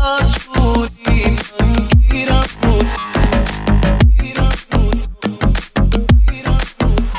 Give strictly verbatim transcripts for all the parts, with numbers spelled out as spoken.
مجبوری من گیرم روت گیرم روت گیرم روت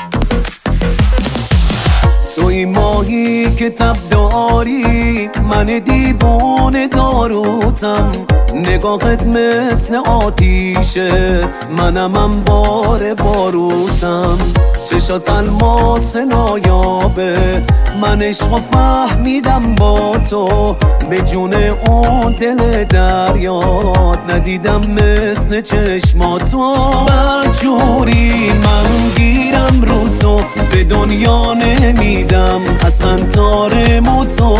توی ماهی که تب داری من دیوانه داروتم نگاهت مثل آتیشه منم انبار باروتم چشات الماس نایابه من عشق و فهمیدم با تو به جون اون دل دریات ندیدم مثل چشماتو بدجوری من گیرم رو تو به دنیا نمیدم اصلا تارمو تو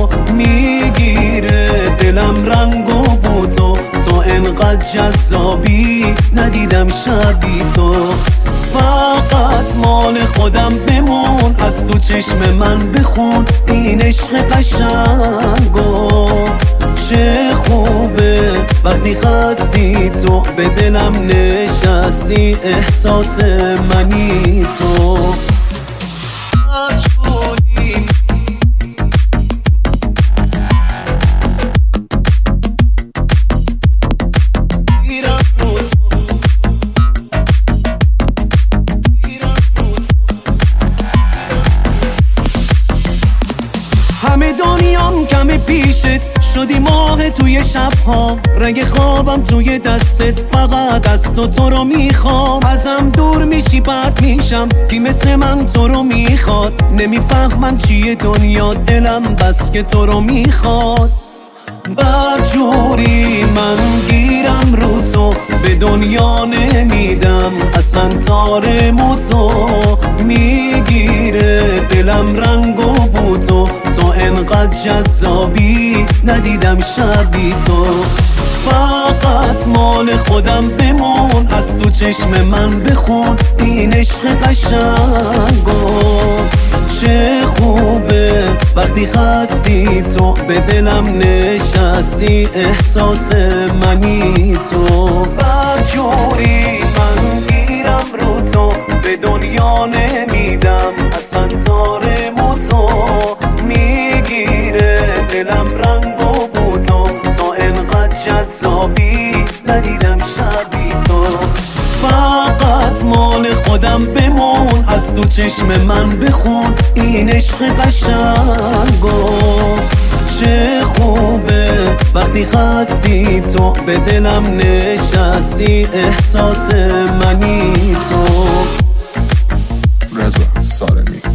میگیره دلم رنگ و بوتو تو انقدر جذابی ندیدم شبی تو فقط مال خودم بمون از تو چشم من بخون این عشق قشنگو چه خوبه وقتی خستی تو به دلم نشستی احساس منی تو همه دنیام کم پیشت شدی ماه توی شبها رنگ خوابم توی دستت فقط از تو تو رو میخوام ازم دور میشی بد میشم کی مثل من تو رو میخواد نمیفهمم چیه دنیا دلم بس که تو رو میخواد بدجوری من گیرم رو تو به دنیا نمیدم اصلا تارمو تو میگیره دلم رنگ و بوتو تو انقدر جذابی ندیدم شبی تو فقط مال خودم بمون از تو چشم من بخون این عشق قشنگو چه خوبه وقتی خستی تو به دلم نشستی احساس منی تو بدجوری من گیرم رو تو به دنیا نمیدم اصلا تارمو تو میگیره دلم رنگ و بوتو تو انقدر جذابی ندیدم شبی تو فقط مال خودم بمون از تو چشم من بخون این عشق قشنگو چه خوبه وقتی خستی تو به دلم نشستی احساس منی تو رضا سارمی